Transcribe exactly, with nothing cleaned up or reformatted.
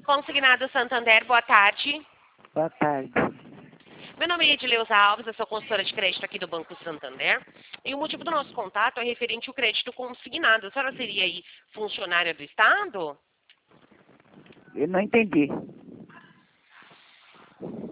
Consignado Santander, boa tarde. Boa tarde. Meu nome é Edileuza Alves, eu sou consultora de crédito aqui do Banco Santander. E o motivo do nosso contato é referente ao crédito consignado. A senhora seria aí funcionária do Estado? Eu não entendi.